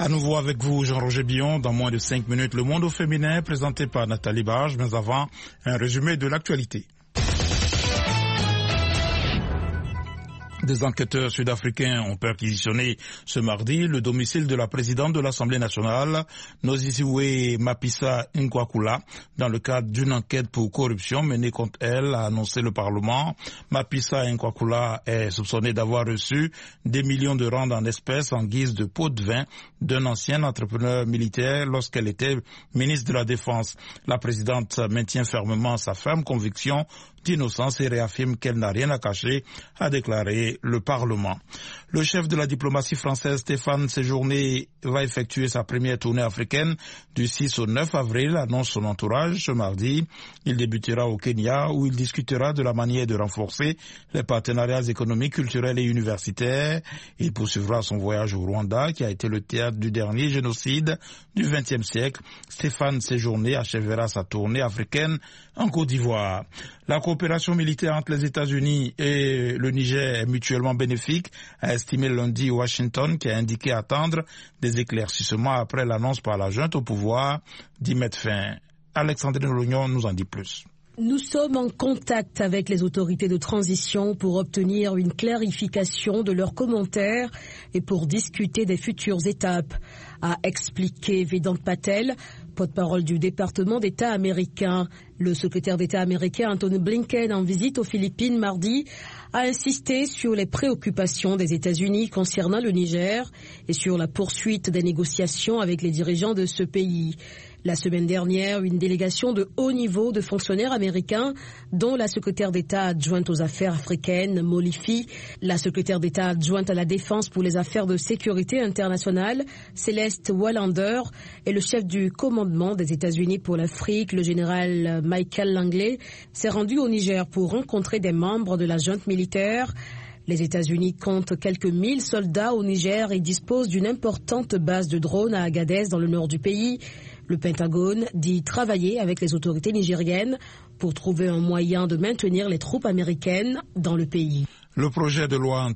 À nouveau avec vous, Jean-Roger Billon, dans moins de 5 minutes, le monde au féminin, présenté par Nathalie Barge, mais avant, un résumé de l'actualité. Des enquêteurs sud-africains ont perquisitionné ce mardi le domicile de la présidente de l'Assemblée nationale, Nosiziwe Mapisa Nkwakula, dans le cadre d'une enquête pour corruption menée contre elle, a annoncé le Parlement. Mapisa Nkwakula est soupçonnée d'avoir reçu des millions de rands en espèces en guise de pots de vin d'un ancien entrepreneur militaire lorsqu'elle était ministre de la Défense. La présidente maintient fermement sa ferme conviction d'innocence et réaffirme qu'elle n'a rien à cacher, a déclaré le Parlement. Le chef de la diplomatie française, Stéphane Séjourné, va effectuer sa première tournée africaine du 6 au 9 avril, annonce son entourage ce mardi. Il débutera au Kenya où il discutera de la manière de renforcer les partenariats économiques, culturels et universitaires. Il poursuivra son voyage au Rwanda qui a été le théâtre du dernier génocide du XXe siècle. Stéphane Séjourné achèvera sa tournée africaine en Côte d'Ivoire. La coopération militaire entre les États-Unis et le Niger est mutuellement bénéfique, a estimé lundi Washington, qui a indiqué attendre des éclaircissements après l'annonce par la junte au pouvoir d'y mettre fin. Alexandrine Lognon nous en dit plus. Nous sommes en contact avec les autorités de transition pour obtenir une clarification de leurs commentaires et pour discuter des futures étapes, a expliqué Vedant Patel, porte-parole du département d'État américain. Le secrétaire d'État américain Anthony Blinken, en visite aux Philippines mardi, a insisté sur les préoccupations des États-Unis concernant le Niger et sur la poursuite des négociations avec les dirigeants de ce pays. La semaine dernière, une délégation de haut niveau de fonctionnaires américains, dont la secrétaire d'État adjointe aux affaires africaines, Molifi, la secrétaire d'État adjointe à la défense pour les affaires de sécurité internationale, Céleste Wallander, et le chef du commandement des États-Unis pour l'Afrique, le général Michael Langley, s'est rendu au Niger pour rencontrer des membres de la junte militaire. Les États-Unis comptent quelques 1000 soldats au Niger et disposent d'une importante base de drones à Agadez dans le nord du pays. Le Pentagone dit travailler avec les autorités nigériennes pour trouver un moyen de maintenir les troupes américaines dans le pays. Le projet de loi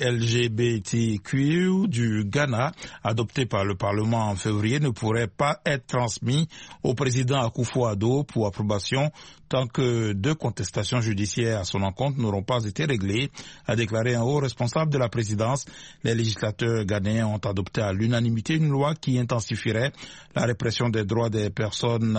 anti-LGBTQ du Ghana, adopté par le Parlement en février, ne pourrait pas être transmis au président Akufo-Addo pour approbation tant que 2 contestations judiciaires à son encontre n'auront pas été réglées, a déclaré un haut responsable de la présidence. Les législateurs ghanéens ont adopté à l'unanimité une loi qui intensifierait la répression des droits des personnes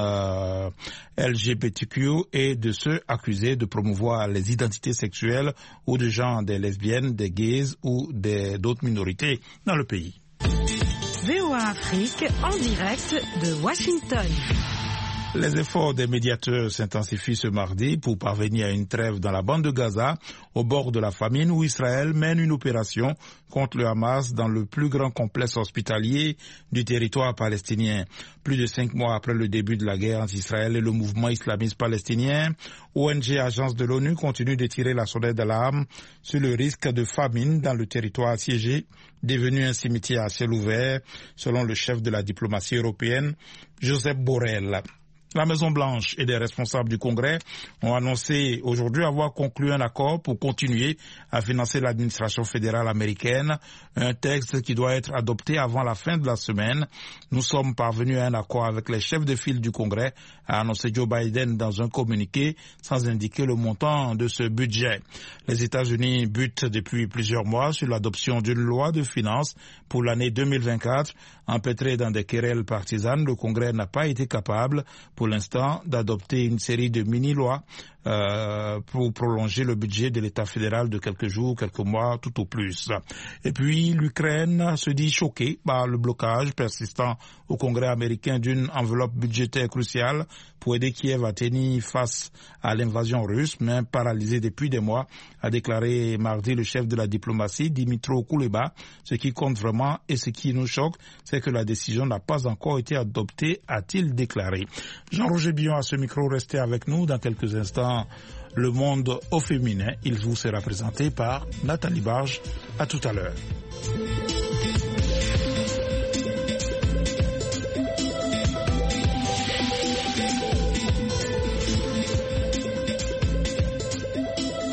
LGBTQ et de ceux accusés de promouvoir les identités sexuelles ou de genre des lesbiennes, des gays ou d'autres minorités dans le pays. VOA Afrique en direct de Washington. Les efforts des médiateurs s'intensifient ce mardi pour parvenir à une trêve dans la bande de Gaza, au bord de la famine, où Israël mène une opération contre le Hamas dans le plus grand complexe hospitalier du territoire palestinien. Plus de 5 mois après le début de la guerre entre Israël et le mouvement islamiste palestinien, ONG Agence de l'ONU continue de tirer la sonnette d'alarme sur le risque de famine dans le territoire assiégé, devenu un cimetière à ciel ouvert, selon le chef de la diplomatie européenne, Joseph Borrell. La Maison-Blanche et des responsables du Congrès ont annoncé aujourd'hui avoir conclu un accord pour continuer à financer l'administration fédérale américaine, un texte qui doit être adopté avant la fin de la semaine. Nous sommes parvenus à un accord avec les chefs de file du Congrès, a annoncé Joe Biden dans un communiqué sans indiquer le montant de ce budget. Les États-Unis butent depuis plusieurs mois sur l'adoption d'une loi de finances pour l'année 2024. Empêtré dans des querelles partisanes, le Congrès n'a pas été capable, pour l'instant, d'adopter une série de mini-lois pour prolonger le budget de l'État fédéral de quelques jours, quelques mois, tout au plus. Et puis, l'Ukraine se dit choquée par le blocage persistant au Congrès américain d'une enveloppe budgétaire cruciale pour aider Kiev à tenir face à l'invasion russe, mais paralysée depuis des mois, a déclaré mardi le chef de la diplomatie, Dimitro Kuleba. Ce qui compte vraiment et ce qui nous choque, c'est que la décision n'a pas encore été adoptée, a-t-il déclaré. Jean-Roger Billon à ce micro, restez avec nous dans quelques instants. Le monde au féminin, il vous sera présenté par Nathalie Barge. À tout à l'heure.